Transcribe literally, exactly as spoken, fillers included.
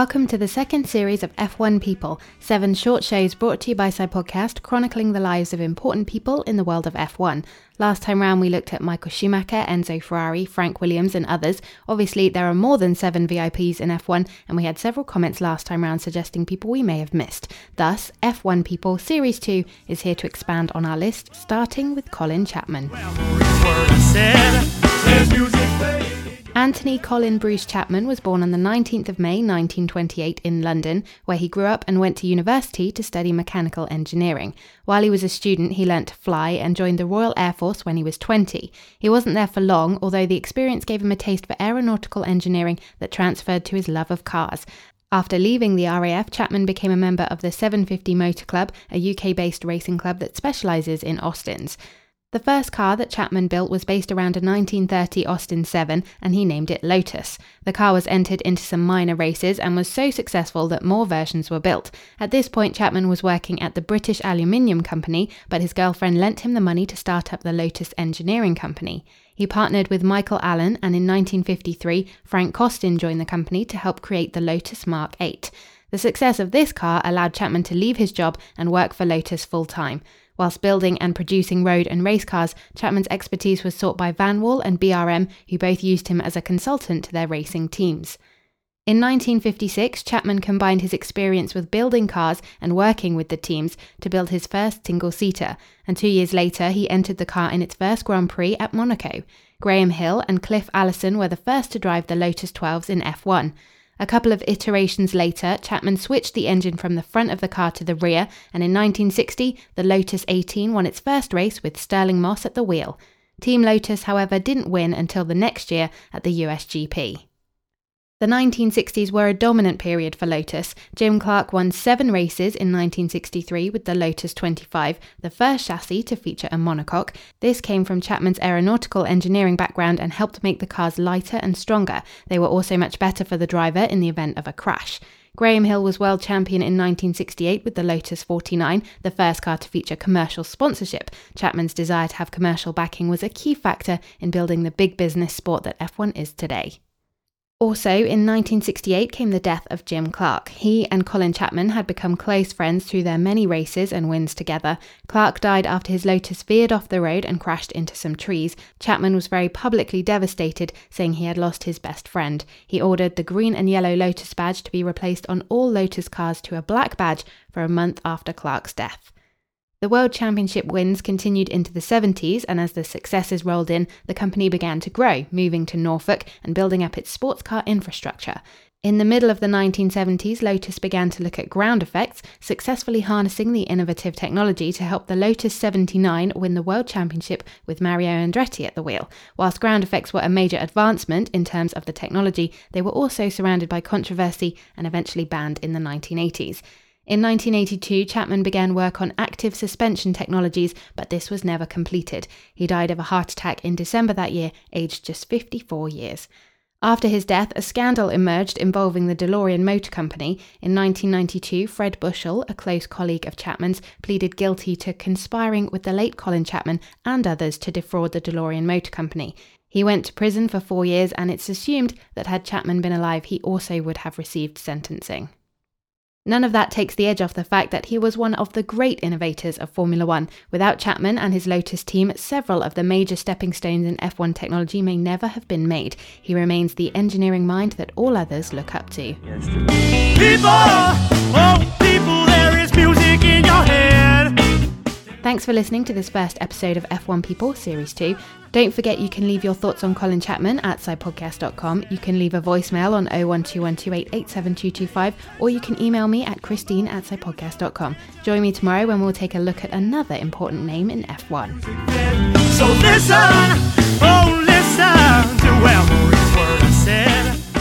Welcome to the second series of F one People, seven short shows brought to you by SciPodcast, chronicling the lives of important people in the world of F one. Last time round we looked at Michael Schumacher, Enzo Ferrari, Frank Williams and others. Obviously there are more than seven V I Ps in F one, and we had several comments last time round suggesting people we may have missed. Thus, F one People Series two is here to expand on our list, starting with Colin Chapman. Anthony Colin Bruce Chapman was born on the nineteenth of May nineteen twenty-eight in London, where he grew up and went to university to study mechanical engineering. While he was a student, he learnt to fly and joined the Royal Air Force when he was twenty. He wasn't there for long, although the experience gave him a taste for aeronautical engineering that transferred to his love of cars. After leaving the R A F, Chapman became a member of the seven fifty Motor Club, a U K-based racing club that specialises in Austins. The first car that Chapman built was based around a nineteen thirty Austin seven, and he named it Lotus. The car was entered into some minor races and was so successful that more versions were built. At this point, Chapman was working at the British Aluminium Company, but his girlfriend lent him the money to start up the Lotus Engineering Company. He partnered with Michael Allen, and in nineteen fifty-three, Frank Costin joined the company to help create the Lotus Mark eight. The success of this car allowed Chapman to leave his job and work for Lotus full-time. Whilst building and producing road and race cars, Chapman's expertise was sought by Vanwall and B R M, who both used him as a consultant to their racing teams. In nineteen fifty-six, Chapman combined his experience with building cars and working with the teams to build his first single-seater, and two years later he entered the car in its first Grand Prix at Monaco. Graham Hill and Cliff Allison were the first to drive the Lotus twelves in F one. A couple of iterations later, Chapman switched the engine from the front of the car to the rear, and in nineteen sixty, the Lotus eighteen won its first race with Stirling Moss at the wheel. Team Lotus, however, didn't win until the next year at the U S G P. The nineteen sixties were a dominant period for Lotus. Jim Clark won seven races in nineteen sixty-three with the Lotus twenty-five, the first chassis to feature a monocoque. This came from Chapman's aeronautical engineering background and helped make the cars lighter and stronger. They were also much better for the driver in the event of a crash. Graham Hill was world champion in nineteen sixty-eight with the Lotus forty-nine, the first car to feature commercial sponsorship. Chapman's desire to have commercial backing was a key factor in building the big business sport that F one is today. Also, in nineteen sixty-eight came the death of Jim Clark. He and Colin Chapman had become close friends through their many races and wins together. Clark died after his Lotus veered off the road and crashed into some trees. Chapman was very publicly devastated, saying he had lost his best friend. He ordered the green and yellow Lotus badge to be replaced on all Lotus cars to a black badge for a month after Clark's death. The World Championship wins continued into the seventies, and as the successes rolled in, the company began to grow, moving to Norfolk and building up its sports car infrastructure. In the middle of the nineteen seventies, Lotus began to look at ground effects, successfully harnessing the innovative technology to help the Lotus seventy-nine win the World Championship with Mario Andretti at the wheel. Whilst ground effects were a major advancement in terms of the technology, they were also surrounded by controversy and eventually banned in the nineteen eighties. In nineteen eighty-two, Chapman began work on active suspension technologies, but this was never completed. He died of a heart attack in December that year, aged just fifty-four years. After his death, a scandal emerged involving the DeLorean Motor Company. In nineteen ninety-two, Fred Bushell, a close colleague of Chapman's, pleaded guilty to conspiring with the late Colin Chapman and others to defraud the DeLorean Motor Company. He went to prison for four years, and it's assumed that had Chapman been alive, he also would have received sentencing. None of that takes the edge off the fact that he was one of the great innovators of Formula One. Without Chapman and his Lotus team, several of the major stepping stones in F one technology may never have been made. He remains the engineering mind that all others look up to. People, oh people, there is music in your head. Thanks for listening to this first episode of F one People Series two. Don't forget you can leave your thoughts on Colin Chapman at sci podcast dot com. You can leave a voicemail on oh one two one two eight eight seven two two five, or you can email me at christine at sci podcast dot com. Join me tomorrow when we'll take a look at another important name in F one. So listen, oh listen to every word I said.